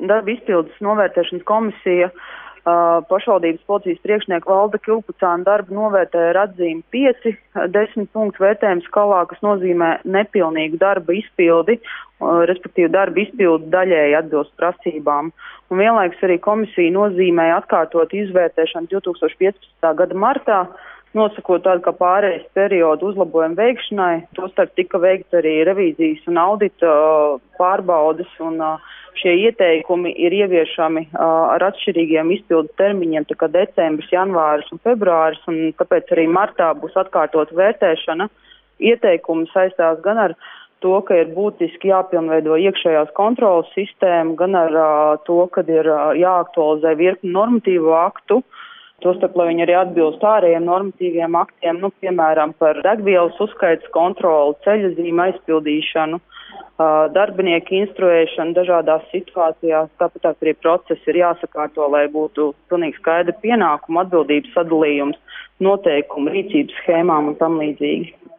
darba izpildes novērtēšanas komisija pašvaldības policijas priekšnieku Valda Kilpucāna darbu novērtēja ar atzīmi 5, 10 punktu vērtējumu skalā, kas nozīmē nepilnīgu darba izpildi, respektīvi darba izpildi daļēji atbilst prasībām. Un vienlaikus arī komisija nozīmēja atkārtot izvērtēšanu 2015. gada martā, nosakot tādu kā pārējais periodu uzlabojumu veikšanai. Tostarp tika veikts arī revīzijas un audita pārbaudes, un šie ieteikumi ir ieviešami ar atšķirīgiem izpildu termiņiem, tā kā decembris, janvāris un februāris, un tāpēc arī martā būs atkārtot vērtēšana. Ieteikumi saistās gan ar to, ka ir būtiski jāpilnveido iekšējās kontrolas sistēma, gan ar to, ka ir jāaktualizē virkni normatīvu aktu, tostarp, lai viņi arī atbilst ārējiem normatīviem aktiem, piemēram, par degvielas uzskaitas kontroli, ceļazīmu aizpildīšanu, darbinieku instruēšanu dažādās situācijās, tāpat arī procesi ir jāsakārto, lai būtu pilnīgi skaidra pienākuma, atbildības sadalījums, noteikumu, rīcības schēmām un tam līdzīgi.